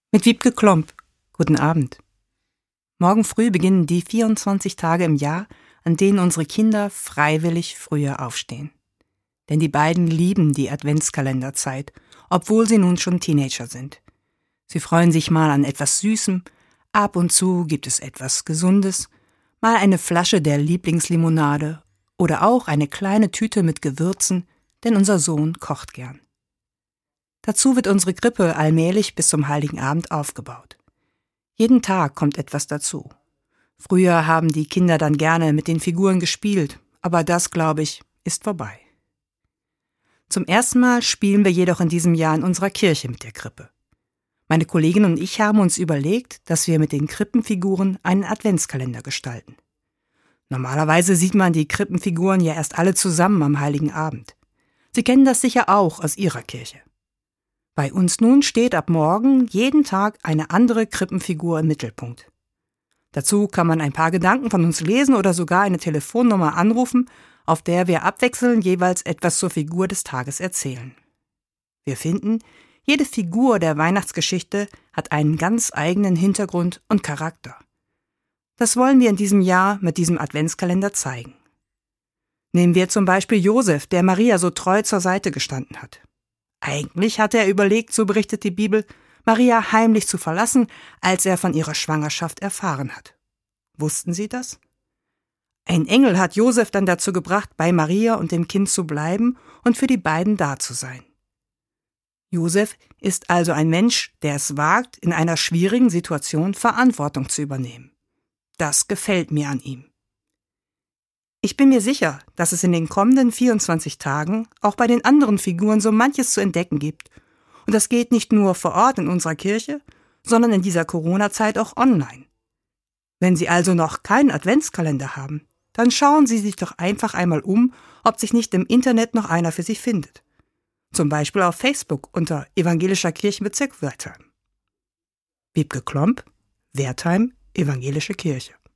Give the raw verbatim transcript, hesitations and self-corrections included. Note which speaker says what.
Speaker 1: Mit Wiebke Klomp. Guten Abend. Morgen früh beginnen die vierundzwanzig Tage im Jahr, an denen unsere Kinder freiwillig früher aufstehen. Denn die beiden lieben die Adventskalenderzeit, obwohl sie nun schon Teenager sind. Sie freuen sich mal an etwas Süßem, ab und zu gibt es etwas Gesundes, mal eine Flasche der Lieblingslimonade oder auch eine kleine Tüte mit Gewürzen, denn unser Sohn kocht gern. Dazu wird unsere Krippe allmählich bis zum Heiligen Abend aufgebaut. Jeden Tag kommt etwas dazu. Früher haben die Kinder dann gerne mit den Figuren gespielt, aber das, glaube ich, ist vorbei. Zum ersten Mal spielen wir jedoch in diesem Jahr in unserer Kirche mit der Krippe. Meine Kollegin und ich haben uns überlegt, dass wir mit den Krippenfiguren einen Adventskalender gestalten. Normalerweise sieht man die Krippenfiguren ja erst alle zusammen am Heiligen Abend. Sie kennen das sicher auch aus Ihrer Kirche. Bei uns nun steht ab morgen jeden Tag eine andere Krippenfigur im Mittelpunkt. Dazu kann man ein paar Gedanken von uns lesen oder sogar eine Telefonnummer anrufen, auf der wir abwechselnd jeweils etwas zur Figur des Tages erzählen. Wir finden, jede Figur der Weihnachtsgeschichte hat einen ganz eigenen Hintergrund und Charakter. Das wollen wir in diesem Jahr mit diesem Adventskalender zeigen. Nehmen wir zum Beispiel Josef, der Maria so treu zur Seite gestanden hat. Eigentlich hatte er überlegt, so berichtet die Bibel, Maria heimlich zu verlassen, als er von ihrer Schwangerschaft erfahren hat. Wussten Sie das? Ein Engel hat Josef dann dazu gebracht, bei Maria und dem Kind zu bleiben und für die beiden da zu sein. Josef ist also ein Mensch, der es wagt, in einer schwierigen Situation Verantwortung zu übernehmen. Das gefällt mir an ihm. Ich bin mir sicher, dass es in den kommenden vierundzwanzig Tagen auch bei den anderen Figuren so manches zu entdecken gibt. Und das geht nicht nur vor Ort in unserer Kirche, sondern in dieser Corona-Zeit auch online. Wenn Sie also noch keinen Adventskalender haben, dann schauen Sie sich doch einfach einmal um, ob sich nicht im Internet noch einer für Sie findet. Zum Beispiel auf Facebook unter Evangelischer Kirchenbezirk Wertheim. Wiebke Klomp, Wertheim, Evangelische Kirche.